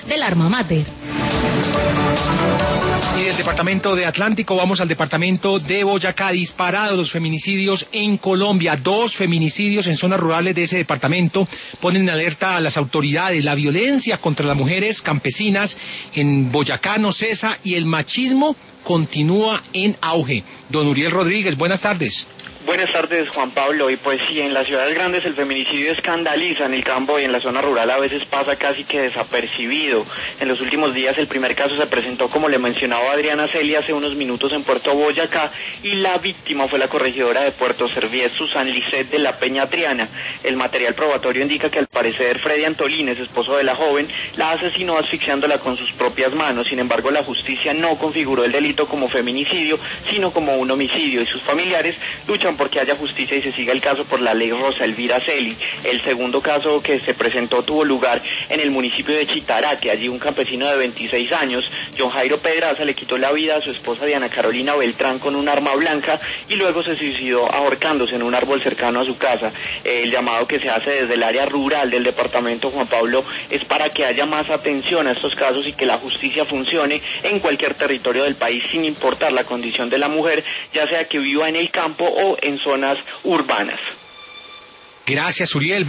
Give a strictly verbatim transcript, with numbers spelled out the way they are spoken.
del alma mater. Y del departamento de Atlántico vamos al departamento de Boyacá. Disparados los feminicidios en Colombia. Dos feminicidios en zonas rurales de ese departamento ponen en alerta a las autoridades. La violencia contra las mujeres campesinas en Boyacá no cesa y el machismo continúa en auge. Don Uriel Rodríguez, buenas tardes. Buenas tardes, Juan Pablo. Y pues sí, en las ciudades grandes el feminicidio escandaliza, en el campo y en la zona rural a veces pasa casi que desapercibido. En los últimos días el primer caso se presentó, como le mencionaba Adriana Celia hace unos minutos, en Puerto Boyacá, y la víctima fue la corregidora de Puerto Serviet, Susan Lisset de la Peña Triana. El material probatorio indica que al parecer Freddy Antolines, esposo de la joven, la asesinó asfixiándola con sus propias manos. Sin embargo, la justicia no configuró el delito como feminicidio, sino como un homicidio, y sus familiares luchan porque haya justicia y se siga el caso por la ley Rosa Elvira Celi. El segundo caso que se presentó tuvo lugar en el municipio de Chitaraque. Allí un campesino de veintiséis años, John Jairo Pedraza, le quitó la vida a su esposa Diana Carolina Beltrán con un arma blanca y luego se suicidó ahorcándose en un árbol cercano a su casa. El llamado que se hace desde el área rural del departamento, Juan Pablo, es para que haya más atención a estos casos y que la justicia funcione en cualquier territorio del país sin importar la condición de la mujer, ya sea que viva en el campo o en zonas urbanas. Gracias, Uriel.